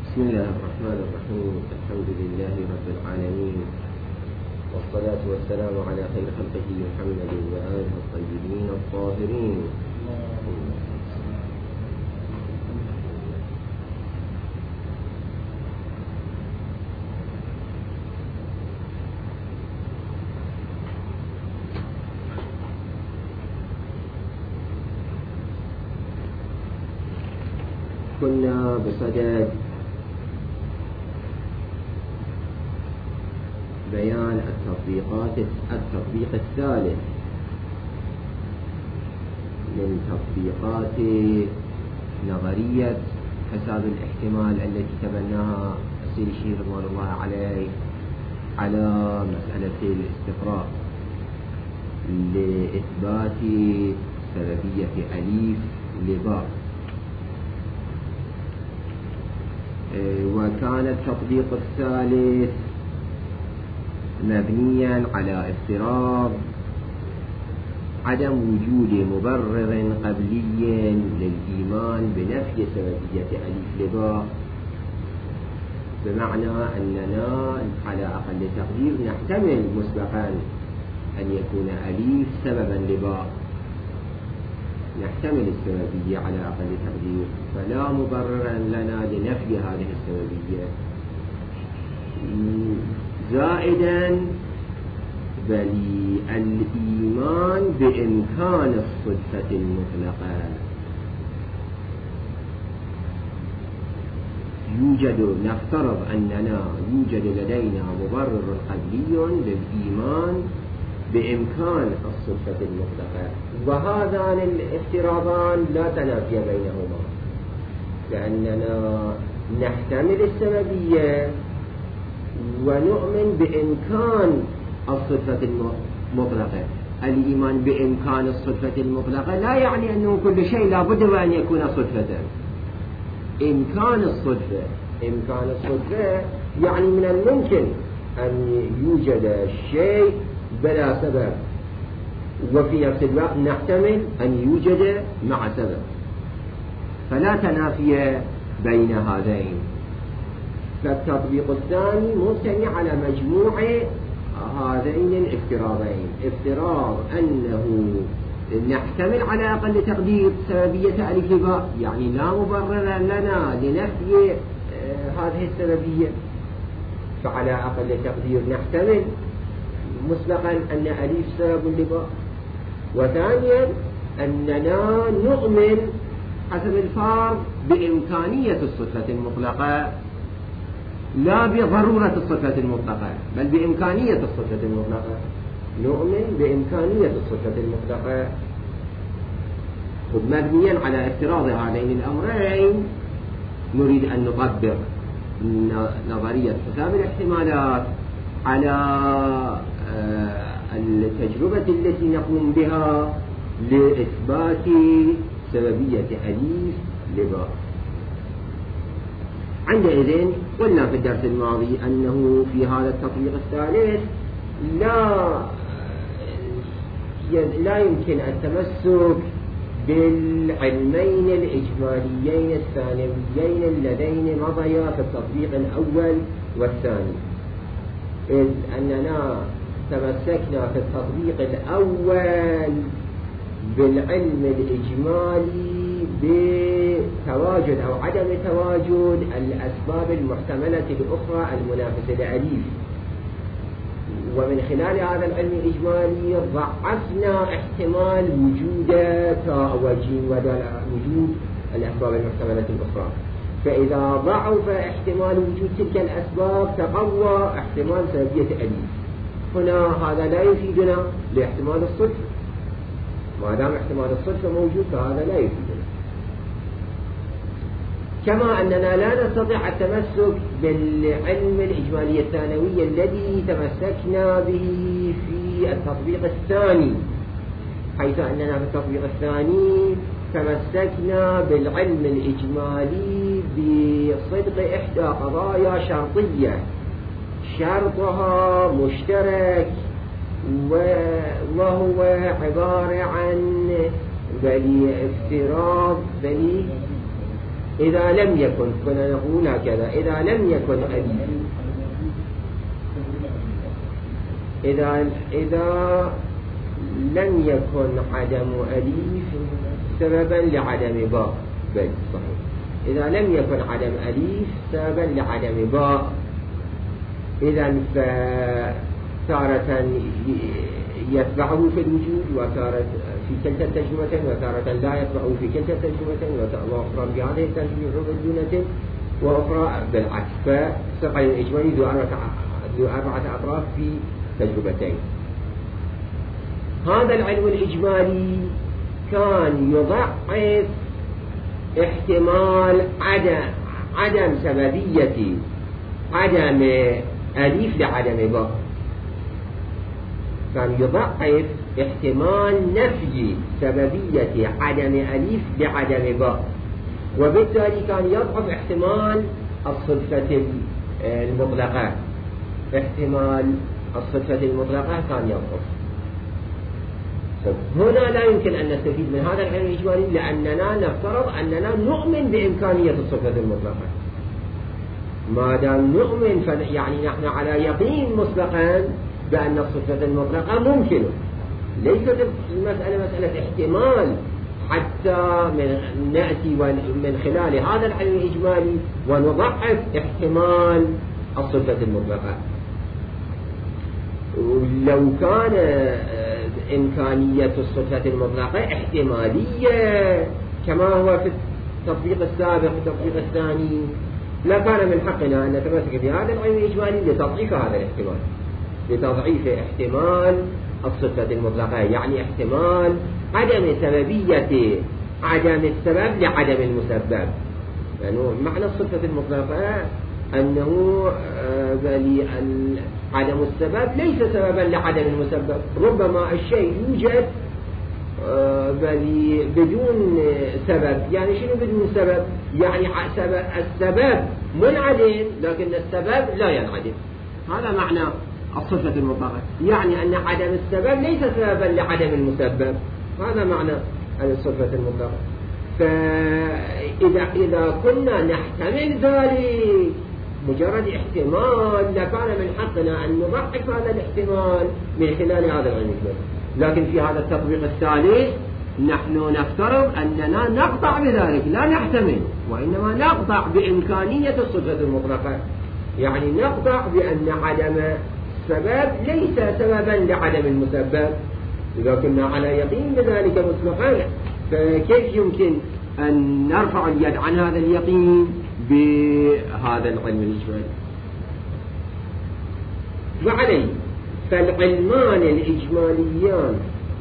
بسم الله الرحمن الرحيم. الحمد لله رب العالمين، والصلاة والسلام على خير خلقه محمد وآله الطيبين الطاهرين. كنا بصدد بيان التطبيق الثالث من تطبيقات نظرية حساب الاحتمال التي تبناها السيد الشيخ رضوان الله عليه على مسألة الاستقراء لإثبات سببية أليف لباء. وكان التطبيق الثالث مبنيا على افتراض عدم وجود مبرر قبلي للإيمان بنفي سببية أليف لباء، بمعنى أننا على أقل تقدير نحتمل مسبقا أن يكون أليف سببا لباء، نحتمل السببية على أقل تقدير، فلا مبرر لنا لنفي هذه السببية. زائدا بل الإيمان بإمكان الصدفة المطلقة، نفترض أننا يوجد لدينا مبرر قبلي للإيمان بإمكان الصدفة المطلقة، وهذان الافتراضان لا تنافي بينهما، لأننا نحتمل السببية ونؤمن بإمكان الصدفة المطلقة. الإيمان بإمكان الصدفة المطلقة لا يعني أنه كل شيء لا بد وأن يكون صدفة. إمكان الصدفة يعني من الممكن أن يوجد شيء بلا سبب، وفي نفس الوقت نحتمل أن يوجد مع سبب، فلا تنافي بين هذين. فالتطبيق الثاني مبتني على مجموع هذين الافتراضين: افتراض أنه نحتمل على أقل تقدير سببية ألف باء، يعني لا مبرر لنا لنفي هذه السببية، فعلى أقل تقدير نحتمل مسبقا أن ألف سبب لباء. وثانيا أننا نؤمن حسب الفرض بإمكانية الصدفة المطلقة، لا بضرورة الصدفة المطلقة، بل بإمكانية الصدفة المطلقة. نؤمن بإمكانية الصدفة المطلقة، ومبنيا على افتراض هذين الأمرين نريد أن نطبق نظرية حساب الاحتمالات على التجربة التي نقوم بها لإثبات سببية أليف لباء. عندئذ قلنا في الدرس الماضي أنه في هذا التطبيق الثالث لا يمكن التمسك بالعلمين الإجماليين الثانويين اللذين مضيا في التطبيق الأول والثاني، إذ أننا تمسكنا في التطبيق الأول بالعلم الإجمالي بتواجد أو عدم تواجد الأسباب المحتملة الأخرى المنافسة لأليف، ومن خلال هذا العلم الإجمالي ضعفنا احتمال وجود تاء وجيم وجود الأسباب المحتملة الأخرى. فإذا ضعف احتمال وجود تلك الأسباب تقوى احتمال سببية أليف. هنا هذا لا يفيدنا لاحتمال الصدفة، ما دام احتمال الصدفة موجود فهذا لا يفيدنا. كما أننا لا نستطيع التمسك بالعلم الإجمالي الثانوي الذي تمسكنا به في التطبيق الثاني، حيث أننا في التطبيق الثاني تمسكنا بالعلم الإجمالي بصدق إحدى قضايا شرطية شرطها مشترك، وهو عبارة عن افتراض إذا لم يكن، كنا نقول هكذا، إذا لم يكن أليف، إذا لم يكن عدم أليف سببا لعدم باء، بل صحيح، إذا لم يكن عدم أليف سببا لعدم باء، إذا فتارة يتبعه في الوجود، وتارة في كلتا التجربتين، وتارة لا يتبعه في كلتا التجربتين، وأخرى بهذه التجربة بدونة، وأخرى بالعكس. فالسقي الإجمالي ذو أربعة أطراف في تجربتين. هذا العلم الإجمالي كان يضعف احتمال عدم سببية عدم أليف لعدم باء، كان يضعف احتمال نفي سببية عدم أليف لعدم باء، وبالتالي كان يضعف احتمال الصدفة المطلقة، احتمال الصدفة المطلقة كان يضعف. هنا لا يمكن أن نستفيد من هذا العلم الإجمالي، لأننا نفترض أننا نؤمن بإمكانية الصدفة المطلقة. ما دام نؤمن يعني نحن على يقين مسبقا بأن الصدفة المطلقة ممكنة، ليست المسألة مسألة احتمال حتى نأتي من خلال هذا العلم الإجمالي ونضعف احتمال الصدفة المطلقة. لو كان إمكانية الصدفة المطلقة احتمالية كما هو في التطبيق السابق والتطبيق الثاني، لكان من حقنا أن نتمسك بهذا العلم الإجمالي لتضعيف هذا الاحتمال، لتضعيف احتمال الصدفة المطلقة، يعني احتمال عدم سببية عدم السبب لعدم المسبب. يعني معنى الصدفة المطلقة أنه عدم السبب ليس سببا لعدم المسبب، ربما الشيء يوجد بدون سبب. يعني شنو بدون سبب؟ يعني السبب منعدم لكن السبب لا ينعدم، هذا معنى الصفة المطلقة، يعني أن عدم السبب ليس سببا لعدم المسبب، هذا معنى الصفة المطلقة. فإذا كنا نحتمل ذلك مجرد احتمال لكان من حقنا أن نضعف هذا الاحتمال من خلال هذا العلم. لكن في هذا التطبيق الثالث نحن نفترض أننا نقطع بذلك، لا نحتمل، وإنما نقطع بإمكانية الصفة المطلقة، يعني نقطع بأن عدم السبب ليس سببا لعدم المسبب. إذا كنا على يقين بذلك مسبقا، فكيف يمكن أن نرفع اليد عن هذا اليقين بهذا العلم الإجمالي؟ وعليه فالعلمان الإجماليان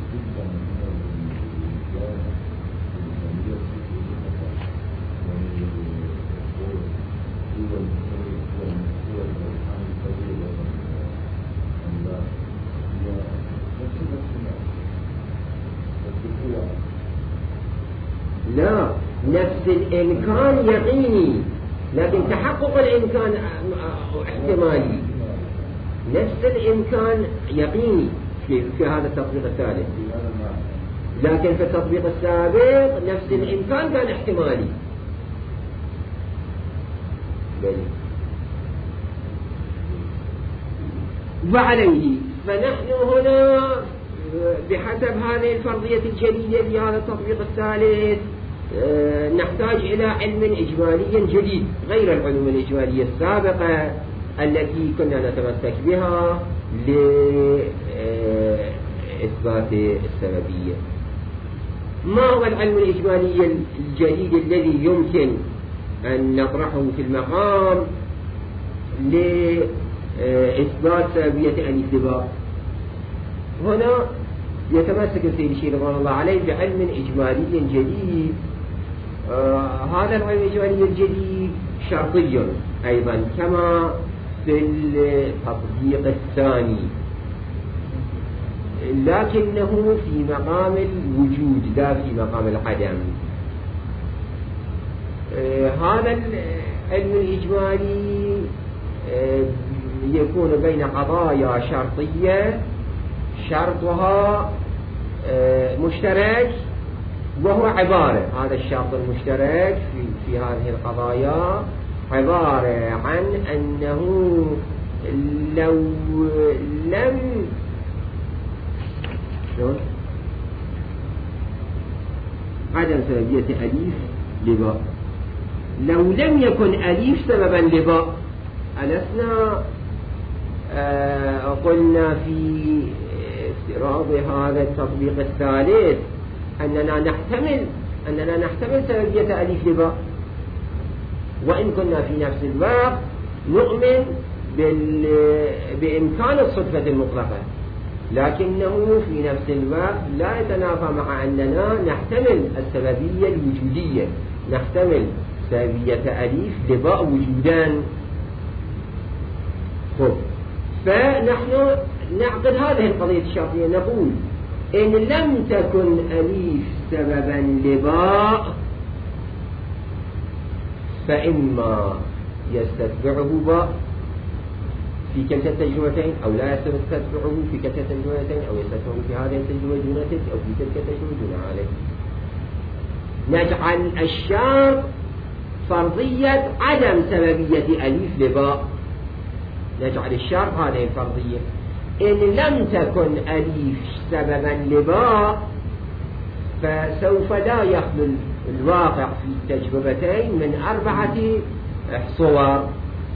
لا، نفس الإمكان يقيني لكن تحقق الإمكان احتمالي. نفس الإمكان يقيني في هذا التطبيق الثالث، لكن في التطبيق السابق نفس الإمكان كان احتمالي. وعليه فنحن هنا بحسب هذه الفرضية الجديدة في هذا التطبيق الثالث نحتاج إلى علم إجمالي جديد غير العلوم الإجمالية السابقة التي كنا نتمسك بها لإثبات السببية. ما هو العلم الإجمالي الجديد الذي يمكن أن نطرحه في المقام لإثبات سببية الاتباع؟ هنا يتمسك السيد الشيخ رضوان الله عليه بعلم إجمالي جديد. هذا العلم الإجمالي الجديد شرطي أيضا كما في التطبيق الثاني، لكنه في مقام الوجود لا في مقام العدم. هذا العلم الإجمالي يكون بين قضايا شرطية شرطها مشترك وهو عبارة، هذا الشرط المشترك في هذه القضايا عبارة عن أنه لو لم عدم سببية أليف لباء، لو لم يكن أليف سببا لباء، ألسنا قلنا في افتراض هذا التطبيق الثالث أننا نحتمل سببية أليف لباء، وإن كنا في نفس الوقت نؤمن بإمكان الصدفة المطلقة، لكنه في نفس الوقت لا يتنافى مع أننا نحتمل السببية الوجودية، نحتمل سببية أليف لباء وجودان. فنحن نعقد هذه القضية الشرطية، نقول إن لم تكن أليف سببا لباء فإما يستتبعه باء في كلتا التجربتين، أو لا يستتبعه في كلتا التجربتين، أو يستتبعه في هذه التجربة دون تلك، أو في تلك التجربة دون عليه. نجعل الشرط فرضية عدم سببية أليف لباء، نجعل الشرط هذه الفرضية، إن لم تكن أليف سببا لباء فسوف لا يخلو الواقع في التجربتين من 4 صور.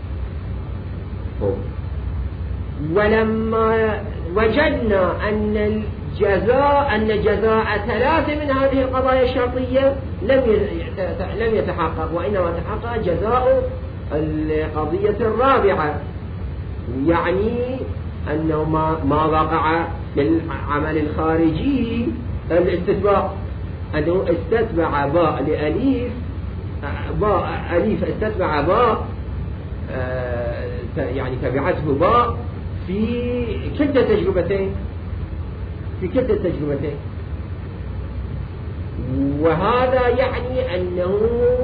ولما وجدنا أن جزاء 3 من هذه القضايا الشرطية لم يتحقق، وإنما تحقق جزاء القضية الرابعة، يعني أنه ما وقع للعمل الخارجي الاستتباع، أنه استتبع باء لأليف، أليف استتبع باء، يعني تبعته باء في كلتا التجربتين، وهذا يعني أنه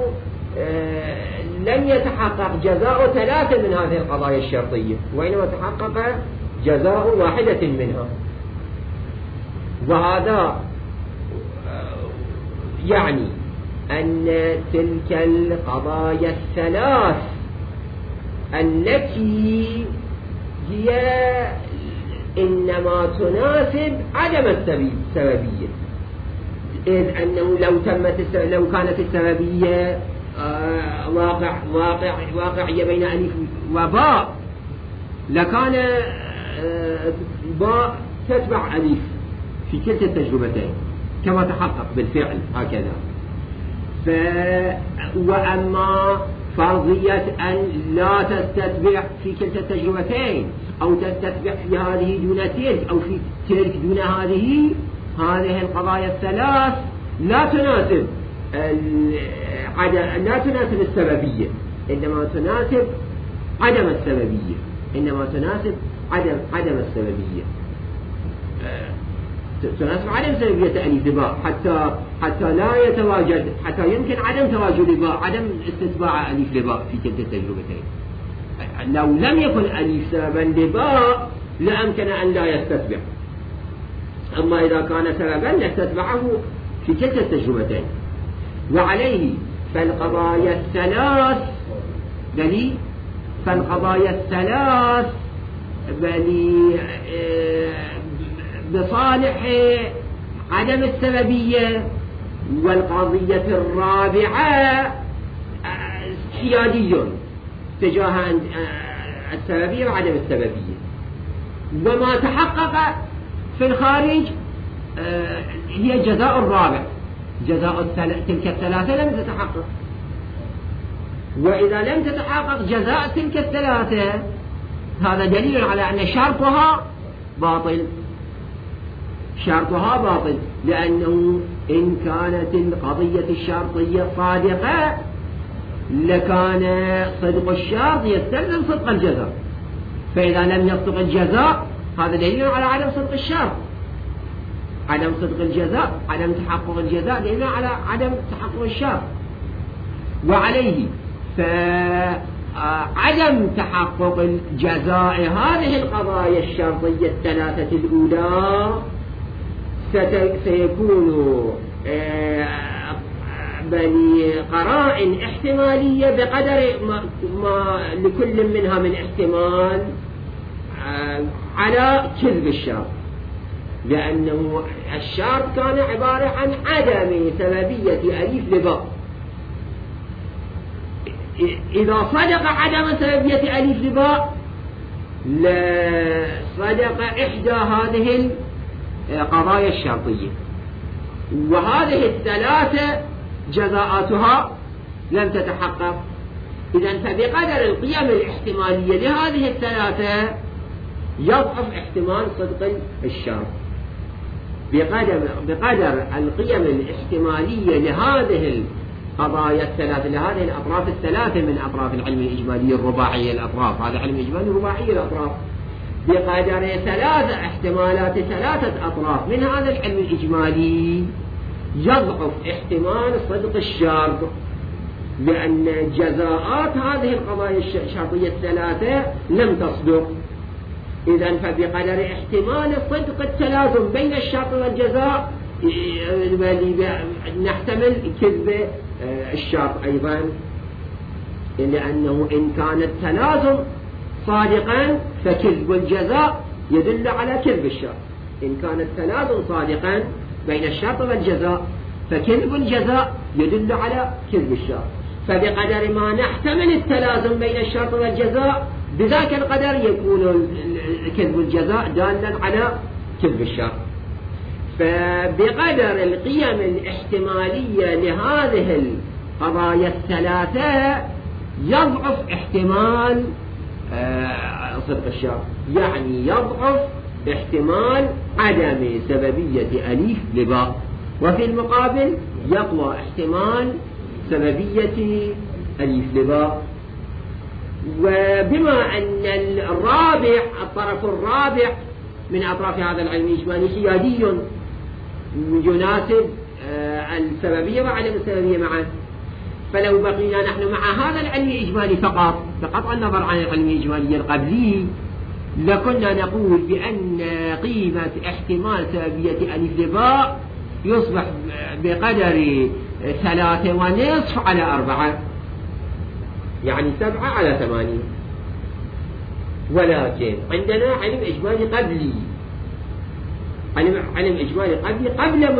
لم يتحقق جزاء 3 من هذه القضايا الشرطية، وإنما تحقق جزاء 1 منها. وهذا يعني أن تلك القضايا الثلاث التي هي إنما تناسب عدم السببية، إذ أنه لو كانت السببية واقعية بين ألف وباء لكان باء تتبع ألف في كلتا التجربتين كما تحقق بالفعل هكذا. وأما فرضية أن لا تستتبع في كلتا التجربتين، أو تستتبع في هذه دون تلك، أو في تلك دون هذه القضايا الثلاث لا تناسب السببية، إنما تناسب عدم السببية، تناسب عدم سببية أليف باء، حتى لا يتواجد، حتى يمكن عدم تواجد باء، عدم استتباع أليف لباء في كلتا التجربتين. لو لم يكن أليف سببا لباء لأمكن أن لا يستتبع، أما إذا كان سببا لاستتبعه في كلتا التجربتين. وعليه فالقضايا الثلاث بصالح عدم السببية، والقضية الرابعة حيادي تجاه السببية وعدم السببية. وما تحقق في الخارج هي جزاء الرابع، جزاء تلك الثلاثة لم تتحقق. وإذا لم تتحقق جزاء تلك الثلاثة هذا دليل على أن شرطها باطل، لأنه إن كانت القضية الشرطية صادقة لكان صدق الشرط يستلزم صدق الجزاء، فإذا لم يصدق الجزاء هذا دليل على عدم صدق الشرط، عدم تحقق الجزاء دليل على عدم تحقق الشرط. وعليه فعدم تحقق الجزاء هذه القضايا الشرطية الثلاثة الأولى سيكون بل قرائن احتمالية بقدر ما لكل منها من احتمال على كذب الشرط، لأنه الشرط كان عبارة عن عدم سببية أليف لباء. إذا صدق عدم سببية أليف لباء لصدق إحدى هذه القضايا الشرطية، وهذه الثلاثة جزاءاتها لم تتحقق. إذن فبقدر القيم الاحتمالية لهذه الثلاثة يضعف احتمال صدق الشرط. بقدر القيم الاحتمالية لهذه القضايا الثلاثة، لهذه الأطراف الثلاثة من أطراف العلم الإجمالي الرباعية الأطراف، هذا علم إجمالي رباعي الأطراف، بقدر ثلاثة احتمالات ثلاثة أطراف من هذا العلم الإجمالي يضعف احتمال صدق الشرط، لأن جزاءات هذه القضايا الشرطية الثلاثة لم تصدق. إذن فبقدر احتمال صدق التلازم بين الشرط والجزاء نحتمل كذب الشرط أيضا، لأنه إن كان التلازم صادقا فكذب الجزاء يدل على كذب الشرط. إن كان التلازم صادقا بين الشرط والجزاء فكذب الجزاء يدل على كذب الشرط. فبقدر ما نحتمل التلازم بين الشرط والجزاء بذاك القدر يكون كذب الجزاء دالا على كذب الشرط. فبقدر القيم الاحتمالية لهذه القضايا الثلاثة يضعف احتمال صدق الشرط، يعني يضعف احتمال عدم سببية أليف لباء، وفي المقابل يقوى احتمال سببية أليف لباء. وبما أن الطرف الرابع من أطراف هذا العلم الإجمالي حيادي يناسب السببية وعدم السببية معا، فلو بقينا نحن مع هذا العلم الإجمالي فقط بقطع النظر عن العلم الإجمالي القبلي لكنا نقول بأن قيمة احتمال سببية ألف لباء يصبح بقدر 3.5 على 4، يعني 7 على 8. ولكن عندنا علم إجمالي قبلي، علم إجمالي قبلي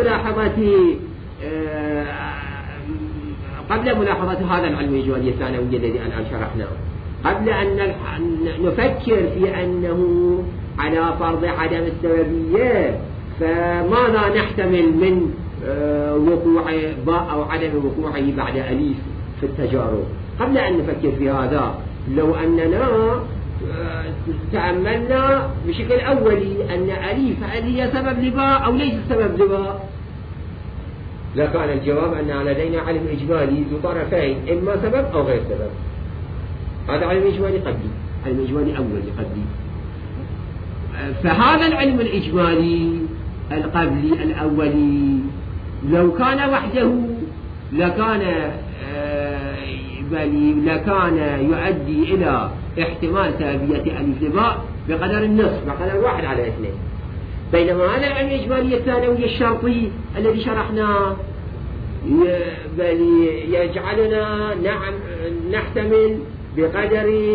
قبل ملاحظة هذا العلم الإجمالي الثانوي الذي الآن شرحناه، قبل أن نفكر في أنه على فرض عدم السببية فماذا نحتمل من وقوع باء أو عدم وقوعه بعد أليف في التجارب. قبل أن نفكر في هذا لو أننا تأملنا بشكل أولي أن أليف هل هي سبب لباء أو ليس سبب لباء، لكان الجواب أن لدينا علم إجمالي ذو طرفين، إما سبب أو غير سبب. هذا علم إجمالي قبلي، علم إجمالي أولي قبلي. فهذا العلم الإجمالي القبلي الأولي لو كان وحده لكان يؤدي إلى احتمال سببية ألف لباء بقدر النصف، بقدر 1 على 2. بينما هذا العلم الإجمالي الثانوي الشرطي الذي شرحناه يجعلنا نحتمل بقدر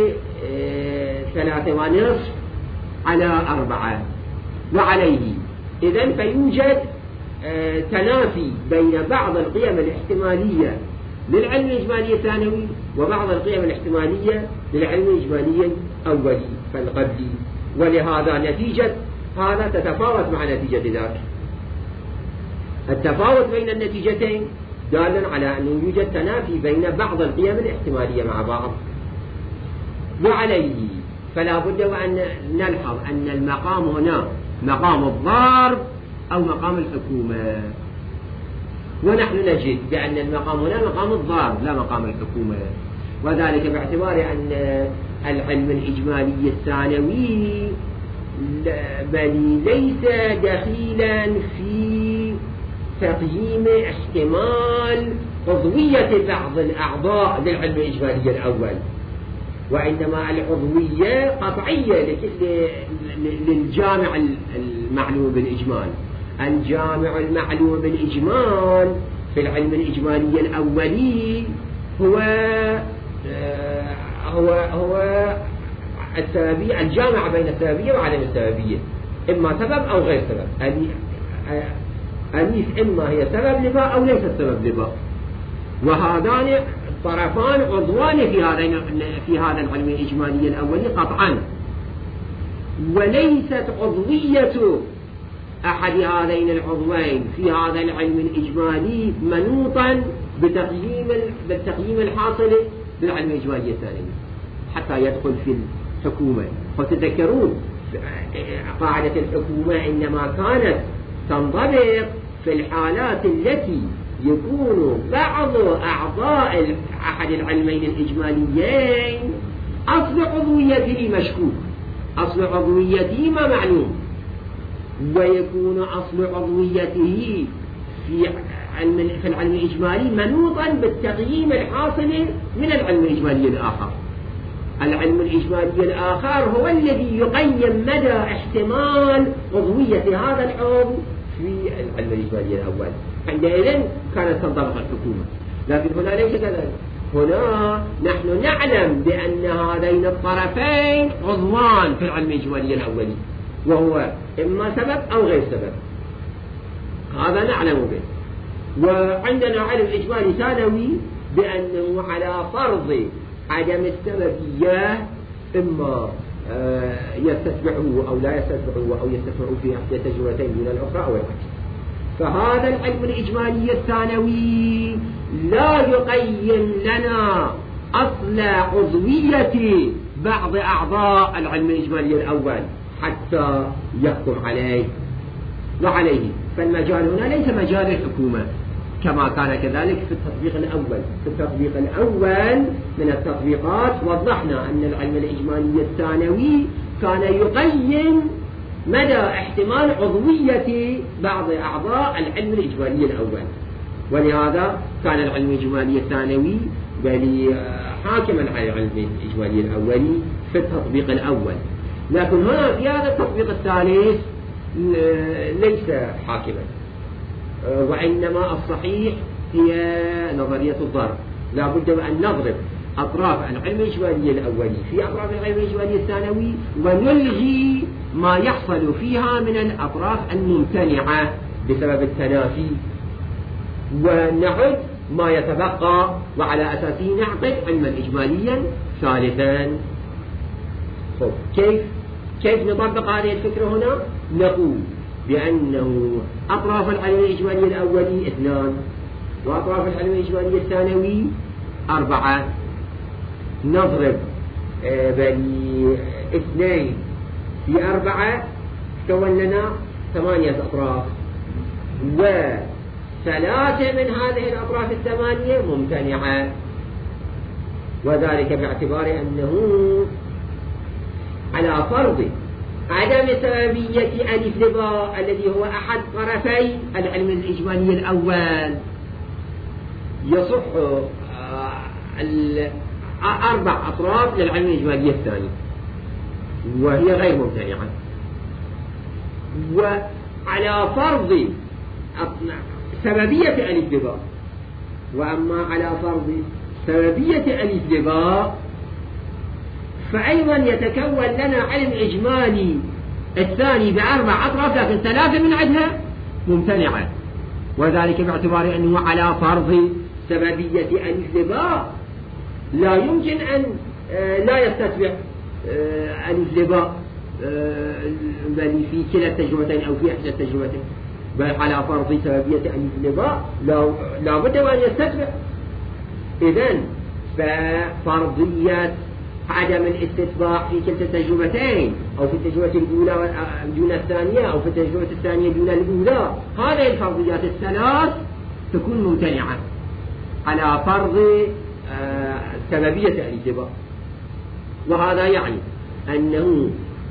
3.5 على 4 وعليه. إذن فيوجد تنافي بين بعض القيم الاحتمالية للعلم الإجمالي الثانوي وبعض القيم الاحتمالية للعلم الإجمالي الأولي فالقبلي، ولهذا نتيجة هذا تتفاوت مع نتيجة ذاك. التفاوت بين النتيجتين دال على أنه يوجد تنافي بين بعض القيم الاحتمالية مع بعض. وعليه فلا بد وأن نلحظ أن المقام هنا مقام الضارب أو مقام الحكومة، ونحن نجد بأن المقام هنا مقام الضارب لا مقام الحكومة، وذلك باعتبار أن العلم الإجمالي الثانوي بل ليس دخيلا في تقييم احتمال عضوية بعض الأعضاء للعلم الإجمالي الأول، وإنما العضوية قطعية للجامع المعلوم بالإجمال، الجامع المعلوم بالإجمال في العلم الإجمالي الأولي هو السببية، الجامع بين السببية وعدم السببية، إما سبب أو غير سبب. أليف إما هي سبب لباء أو ليست سبب لباء، وهذان طرفان عضوان في هذا العلم الإجمالي الأولي قطعا، وليست عضوية أحد هذين العضوين في هذا العلم الإجمالي منوطا بالتقييم الحاصل بالعلم الإجمالي الثاني حتى يدخل في الحكومة. فتذكرون قاعدة الحكومة إنما كانت تنضبط في الحالات التي يكون بعض أعضاء أحد العلمين الإجماليين أصل عضويته مشكوك، أصل عضويته ما معلوم، ويكون أصل عضويته في العلم الإجمالي منوطا بالتقييم الحاصل من العلم الإجمالي الآخر. العلم الإجمالي الآخر هو الذي يقيم مدى احتمال عضوية هذا العضو في العلم الإجمالي الأول. عندئذ كانت تنطبق الحكومة، لكن هنا ليس كذلك. هنا نحن نعلم بأن هذين الطرفين عضوان في العلم الإجمالي الأولي، وهو إما سبب أو غير سبب، هذا نعلم به. وعندنا علم إجمالي ثانوي بأنه على فرض عدم السببية إما يستتبعه أو لا يستتبعه أو يستتبعه في إحدى التجربتين دون الأخرى أو العكس. فهذا العلم الإجمالي الثانوي لا يقيم لنا أصل عضوية بعض أعضاء العلم الإجمالي الأول حتى يحكم عليه وعليه. فالمجال هنا ليس مجال الحكومة كما كان كذلك في التطبيق الأول. في التطبيق الأول من التطبيقات وضحنا أن العلم الإجمالي الثانوي كان يقيم مدى احتمال عضوية بعض أعضاء العلم الإجمالي الأول، ولهذا كان العلم الإجمالي الثانوي بل حاكما على العلم الإجمالي الأولي في التطبيق الأول. لكن هنا في هذا التطبيق الثالث ليس حاكما، وإنما الصحيح هي نظرية الضرب. لا بد أن نضرب أطراف العلم الإجمالي الأولي في أطراف العلم الإجمالي الثانوي، ونلغي ما يحصل فيها من الأطراف الممتنعة بسبب التنافي، ونعد ما يتبقى وعلى أساسه نعقد علما إجماليا ثالثا. كيف نطبق هذه الفكرة هنا؟ نقول بأنه أطراف العلم الإجمالي الأولي 2 وأطراف العلم الإجمالي الثانوي 4. نضرب بني 2 في 4 تكون لنا 8 أطراف، و3 من هذه الأطراف 8 ممتنعة، وذلك باعتبار أنه على فرض عدم سببية ألف لباء الذي هو أحد طرفي العلم الإجمالي الأول يصح 4 أطراف للعلم الإجمالي الثاني وهي غير ممتنعة. وعلى فرض سببية ألف لباء، وأما على فرض سببية ألف لباء فأيضا يتكون لنا علم إجمالي الثاني ب4 أطراف، لكن 3 من عندها ممتنعة، وذلك باعتبار أنه على فرض سببية ألف لباء لا يمكن أن لا يستتبع ألف لباء بل في كلا التجربتين أو في إحدى التجربتين، بل على فرض سببية ألف لباء لا بد أن يستتبع. إذن ففرضية عدم الاستتباع في كلتا التجربتين أو في التجربة الأولى دون الثانية أو في التجربة الثانية دون الأولى، هذه الفرضيات الثلاث تكون ممتنعة على فرض سببية الاتباع. وهذا يعني أنه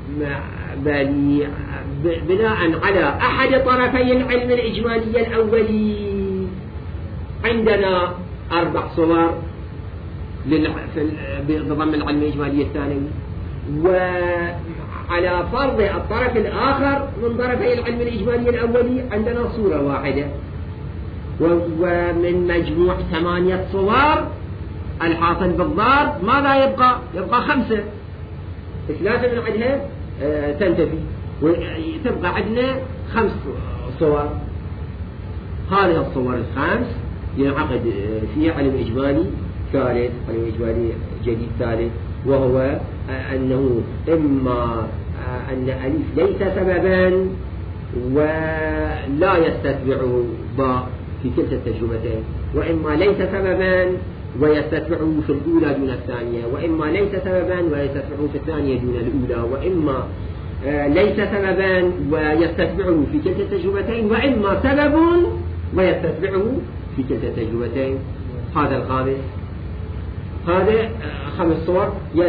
بناء على أحد طرفي العلم الإجمالي الأولي عندنا 4 صور بضم العلم الإجمالي الثانوي، وعلى فرض الطرف الآخر من طرفي العلم الإجمالي الأولي عندنا صورة واحدة، ومن مجموع 8 صور الحاصل بالضرب ماذا يبقى؟ يبقى 5، 3 من عندها تنتفي وتبقى عندنا 5 صور. هذه الصور ال5 ينعقد فيها علم إجمالي ثالث، علم إجمالي جديد ثالث، وهو أنه إما أن ألف ليس سببا ولا يستتبعه باء في كلتا التجربتين، وإما ليس سببا ويستتبعه في الأولى دون الثانية، وإما ليس سببا ويستتبعه في الثانية دون الأولى، وإما ليس سببا ويستتبعه في كلتا التجربتين، وإما سبب ويستتبعه في كلتا التجربتين. هذا الخامس. هذا 5 صور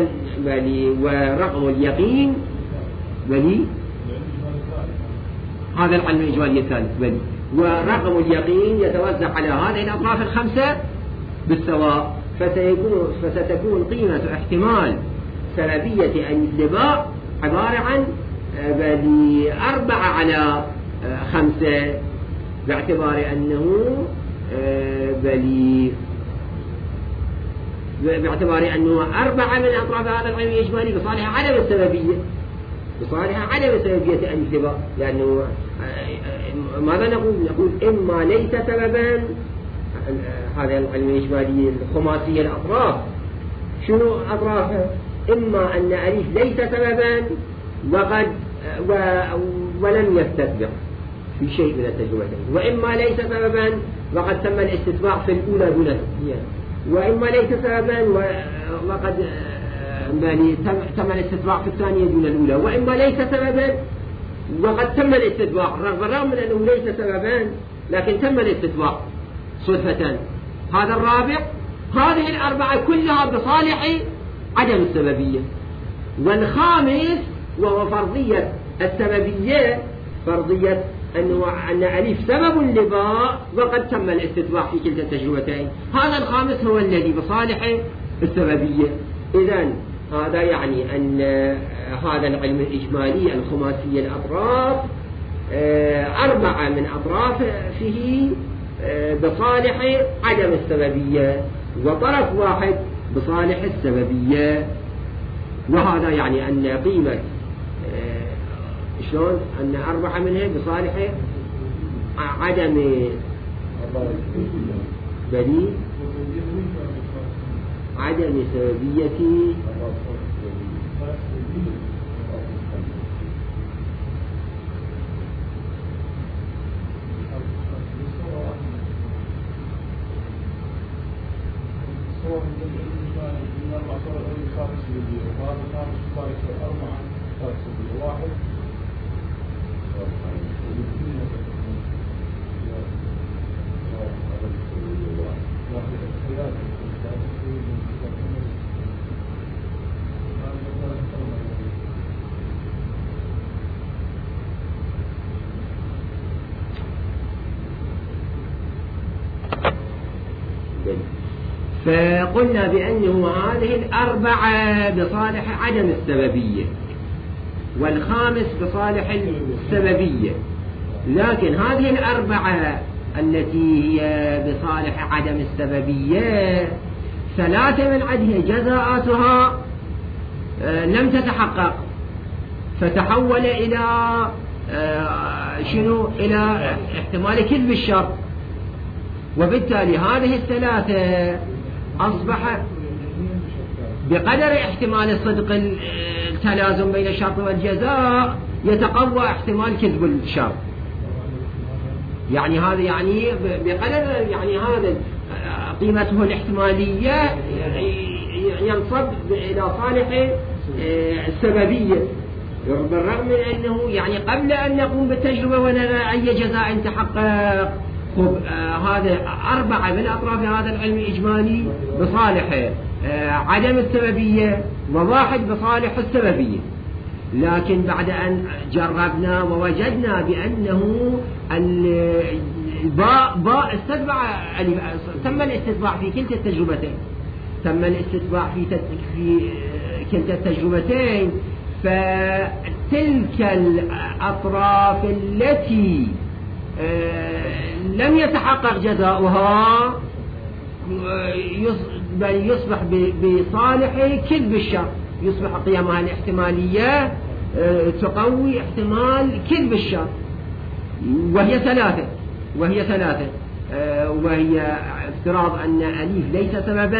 ورقم اليقين بلي هذا العلم الإجمالي الثالث بلي، ورقم اليقين يتوزع على هذه الأطراف ال5 بالسواء، فستكون قيمة احتمال سببية الانتباع عبارة عن 4 على 5 باعتبار أنه باعتبار أنه 4 من أطراف هذا العلم الإجمالي بصالحها عدم السببية، بصالحها عدم السببية الانتباع، لأنه ماذا نقول إما ليس سببا. هذا العلم الإجمالي الخماسية الأطراف شنو أطرافها؟ إما أن ألف ليس سببا وقد ولم يستتبع في شيء من التجربتين، وإما ليس سببا وقد تم الاستتباع في الأولى دون الثانية، وإما ليس سببا وقد تم الاستتباع في الثانية دون الأولى، وإما ليس سببا وقد تم الاستتباع بالرغم من أنه ليس سببا لكن تم الاستتباع صدفة. هذا الرابع. هذه الأربعة كلها بصالح عدم السببية. والخامس وهو فرضية السببية، فرضية أن ألف سبب لباء وقد تم الاستتباع في كلتا التجربتين. هذا الخامس هو الذي بصالح السببية. إذن هذا يعني أن هذا العلم الإجمالي الخماسي الأطراف 4 من أطراف فيه بصالح عدم السببية، وطرف واحد بصالح السببية. وهذا يعني أن قيمة شلون أن 4 منها بصالح عدم بديل عدم سببية فقلنا بأنه هذه 4 بصالح عدم السببية والخامس بصالح السببية، لكن هذه 4 التي هي بصالح عدم السببية 3 من عدها جزاءاتها لم تتحقق، فتحول إلى شنو؟ إلى احتمال كذب الشرط، وبالتالي هذه 3 أصبح بقدر احتمال الصدق التلازم بين الشرط والجزاء يتقوى احتمال كذب الشرط. يعني هذا يعني بقدر يعني هذا قيمته الاحتمالية ينصب إلى صالح السببية، بالرغم من أنه يعني قبل أن نقوم بالتجربة ونرى أي جزاء تحقق. هذا 4 من أطراف هذا العلم الإجمالي بصالح عدم السببية و1 بصالح السببية، لكن بعد أن جربنا ووجدنا بأنه باء استتبع تم الاستتباع في كلتا التجربتين، تم الاستتباع في كلتا التجربتين، فتلك الأطراف التي لم يتحقق جزاؤها بل يصبح بصالح كذب الشرط، يصبح قيامها الاحتمالية تقوي احتمال كذب الشرط، وهي ثلاثة، وهي افتراض أن أليف ليس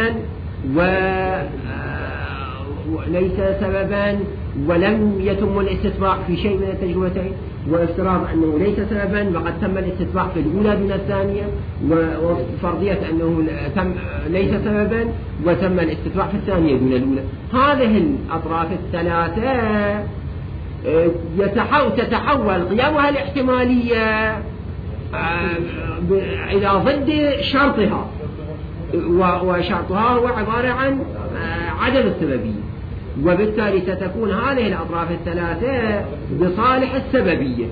سببا ولم يتم الاستتباع في شيء من التجربتين، وافتراض أنه ليس سببا وقد تم الاستتباع في الأولى دون الثانية، وفرضية أنه ليس سببا وتم الاستتباع في الثانية دون الأولى. هذه الأطراف الثلاثة تتحول قيامها الاحتمالية إلى ضد شرطها، وشرطها هو عبارة عن عدم السببية، وبالتالي ستكون هذه الأطراف الثلاثة بصالح السببية،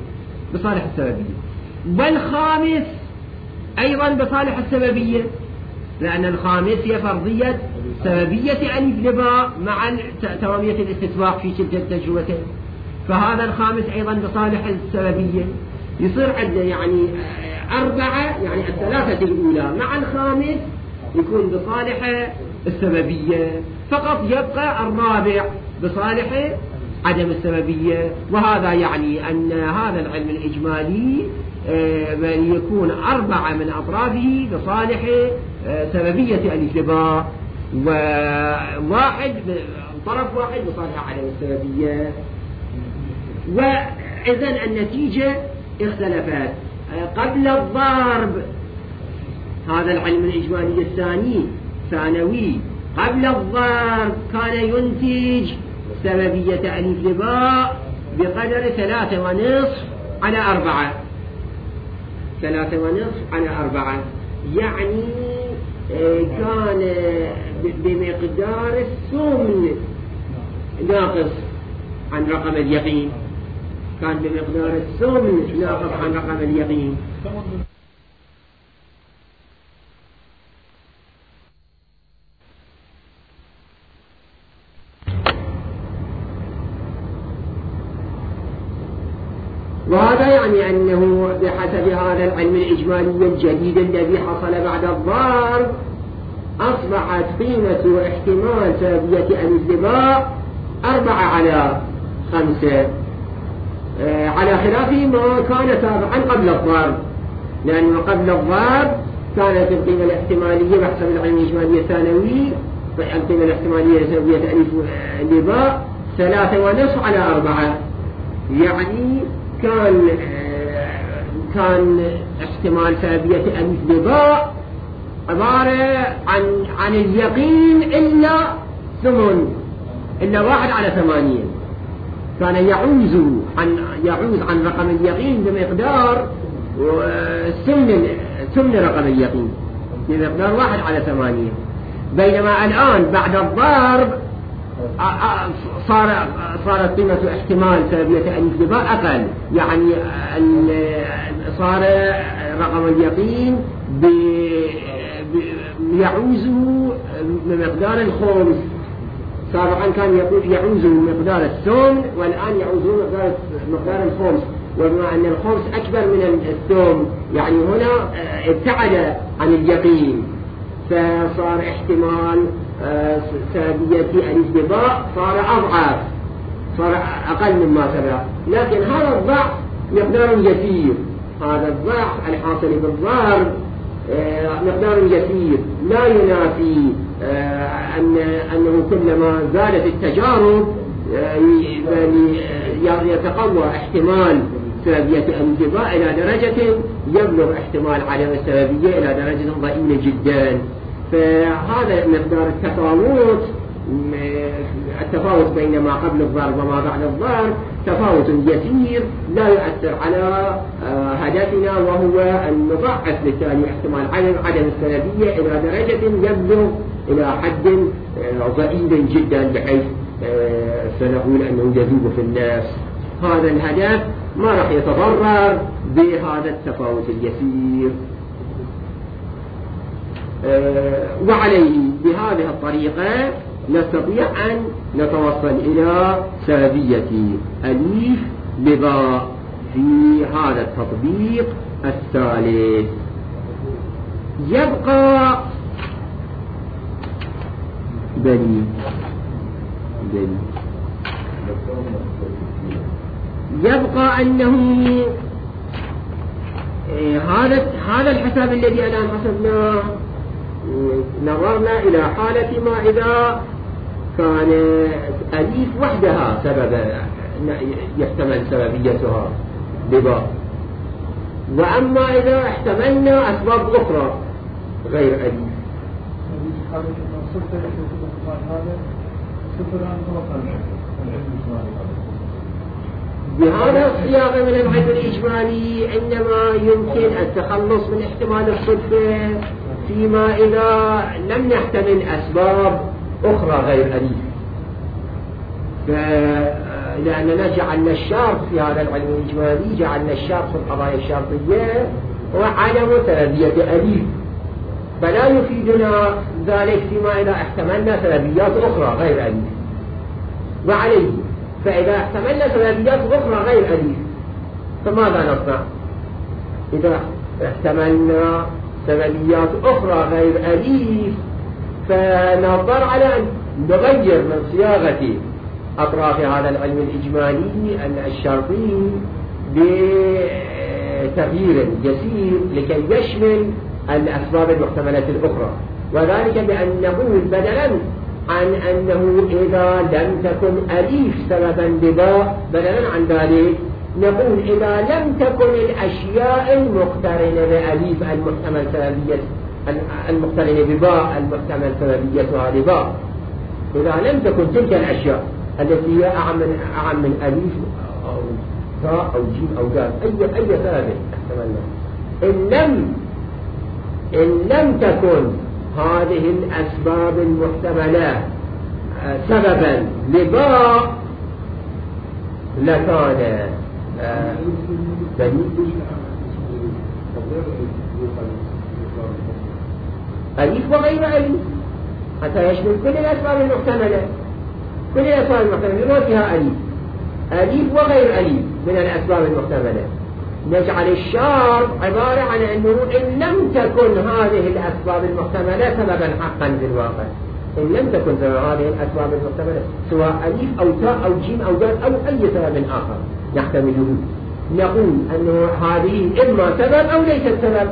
والخامس أيضا بصالح السببية، لأن الخامس هي فرضية سببية ألف لباء مع توامية الاستتباع في كلتا التجربتين، فهذا الخامس أيضا بصالح السببية. يصير عندنا يعني أربعة، يعني الثلاثة الأولى مع الخامس يكون بصالح السببية، فقط يبقى الرابع بصالح عدم السببية. وهذا يعني أن هذا العلم الإجمالي يكون أربعة من أطرافه بصالح سببية الإجتباء، وواحد طرف واحد بصالح عدم السببية. وإذن النتيجة اختلفت. قبل الضرب هذا العلم الإجمالي الثاني ثانوي، قبل الضرب كان ينتج سببية ألف لباء بقدر 3.5 على 4، 3.5 على 4، يعني كان بمقدار الثمن ناقص عن رقم اليقين، كان بمقدار الثمن ناقص عن رقم اليقين. وهذا يعني أنه بحسب هذا العلم الإجمالي الجديد الذي حصل بعد الضرب أصبحت قيمة احتمال سببية الانتباع 4 على 5، على خلاف ما كان سابقا قبل الضرب، لأنه قبل الضرب كانت القيمة الاحتمالية بحسب العلم الإجمالي الثانوي القيمة الاحتمالية سببية الانتباع 3.5 على 4، يعني كان احتمال سببية الانتباع عبارة عن اليقين إلا 1 على 8، كان يعوز عن رقم اليقين بمقدار ثمن رقم اليقين بمقدار 1 على 8، بينما الآن بعد الضرب صارت قيمة احتمال سببية الانتباع أقل، يعني صار رقم اليقين يعوز بمقدار الخمس، سابقا كان يعوز مقدار الثمن والآن يعوزون مقدار الخمس، وبما أن الخمس أكبر من الثمن يعني هنا ابتعد عن اليقين، فصار احتمال سببية الانتباع صار أضعف، صار أقل مما سبق. لكن هذا الضعف مقدار يسير، هذا الضعف الحاصل بالضرب مقدار يسير، لا ينافي أنه كلما زادت التجارب يتقوى احتمال سببية الانتباع إلى درجة يبلغ احتمال عدم السببية إلى درجة ضئيلة جدا. فهذا مقدار التفاوت بين ما قبل الضرب وما بعد الضرب تفاوت يسير لا يؤثر على هدفنا، وهو أن نضعف بالتالي احتمال عدم السببية إلى درجة يبلغ إلى حد ضئيل جدا بحيث سنقول أنه يذوب في الناس. هذا الهدف ما راح يتضرر بهذا التفاوت اليسير. وعليه بهذه الطريقة نستطيع أن نتوصل إلى سببية أليف بباء في هذا التطبيق الثالث. يبقى أنه هذا الحساب الذي الآن حسبناه نظرنا إلى حالة ما إذا كان أليف وحدها سبب يحتمل سببيتها بباء، وأما إذا احتملنا أسباب أخرى غير أليف. بهذا السياق من العلم الإجمالي إنما يمكن التخلص من احتمال الصدفة فيما إذا لم يحتمل أسباب أخرى غير أليف، لأننا جعلنا الشرط في هذا العلم الإجمالي، جعلنا الشرط في القضايا الشرطية وعدم سببية أليف، فلا يفيدنا ذلك فيما إذا احتملنا سببيات أخرى غير أليف. وعليه فإذا احتملنا سببيات أخرى غير أليف فماذا نصنع؟ إذا احتملنا سببيات أخرى غير أليف فنضطر على أن نغير من صياغة أطراف هذا العلم الإجمالي الشرطي بتغيير يسير لكي يشمل الأسباب المحتملة الأخرى، وذلك بأن نقول بدلا عن أنه إذا لم تكن أليف سببا بباء، بدلا عن ذلك نقول إذا لم تكن الأشياء المقترنة بأليف المحتمل سببية المقترنة بباء المحتمل سببيتها لباء، إذا لم تكن تلك الأشياء التي هي أعم من أليف أو تاء أو جيم أو دال أي سبب احتملنا، إن لم تكن هذه الأسباب المحتملة سببا لباء لكان أليف وغير أليف حتى يشمل كل الأسباب المحتملة، كل الأسباب المحتملة ما فيها أليف وغير أليف من الأسباب المحتملة. نجعل الشرط عبارة عن أنه إن لم تكن هذه الأسباب المحتملة سببا حقا في الواقع، إن لم تكن هذه الأسباب المحتملة سواء أليف أو تاء أو جيم أو دال أو أي سبب آخر يحتمله، نقول أنه هذه إما سبب أو ليست سبب.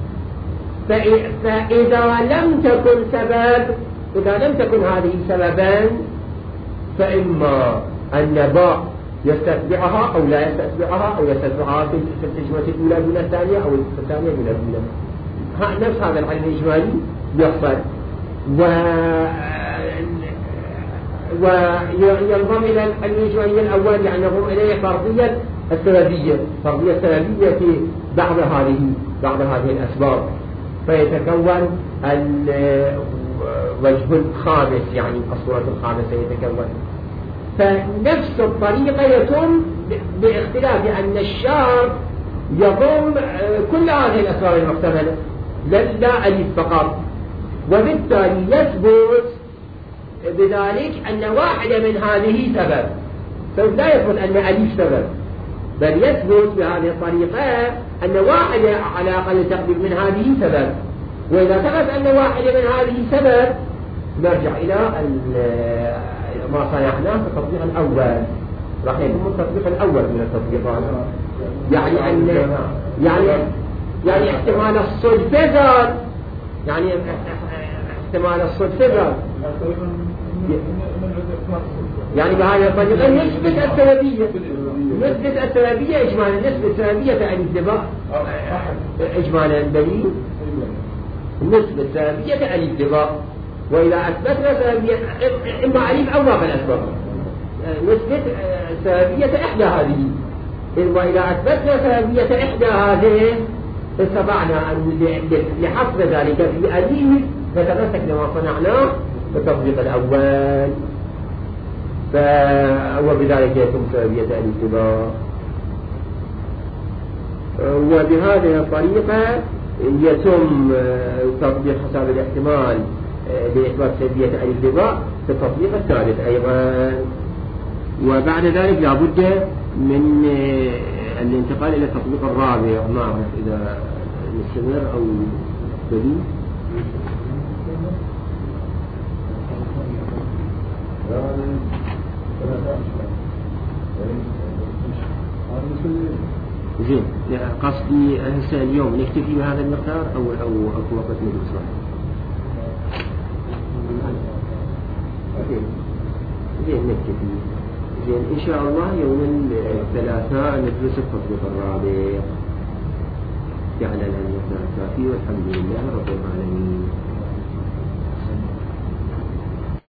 فإذا لم تكن سبب، إذا لم تكن هذه سببا فإما أن باء يستتبعها أو لا يستتبعها أو يستتبعها في التجربة الأولى دون الثانية أو الثانية دون الأولى. نفس هذا العلم الإجمالي يحصل وينضم إلى العلم الإجمالي الأول لأنه إليه فرضية السببية في بعض هذه الأسباب، فيتكون الوجه الخامس يعني الصورة الخامسة يتكون. فنفس الطريقة يتم باختلاف أن الشرط يضم كل هذه الأسباب المحتملة لا أليف فقط، وبالتالي يثبت بذلك أن واحدة من هذه سبب، فلا يثبت أن أليف سبب، بل يثبت بهذه الطريقة أن واحدة على أقل تقدير من هذه سبب. وإذا ثبت أن واحدة من هذه سبب نرجع إلى ما صنعناه في التطبيق الأول، راح يكون التطبيق الأول من التطبيقات، يعني احتمال الصدفة ذات، يعني احتمال الصدفة ذات، يعني بهذه الطريقة نسبة السببية إجمالا، نسبة السببية تعني الدباء إجمالا دليل نسبة السببية تعني الدباء. وإذا أثبتنا سببية إما أليف أو ما في الأسباب نسبة سببية إحدى هذه، وإذا أثبتنا سببية إحدى هذه استطعنا أن لحصر ذلك في أليف نتمسك لما صنعناه في التطبيق الأول، وبذلك يتم سببية الاتباع. وبهذه الطريقة يتم تطبيق حساب الاحتمال لإثبات سببية الاتباع في التطبيق الثالث أيضا. وبعد ذلك لابد من الانتقال إلى التطبيق الرابع. ما أعرف إذا نستمر أو بدي. زين، قصدي هسه اليوم نكتفي بهذا المقدار أو أكو وقت ندرس. زين نكتفي. زين إن شاء الله يوم الثلاثاء ندرس التطبيق الرابع. جعلنا الثلاثاء فيه والحمد لله رب العالمين.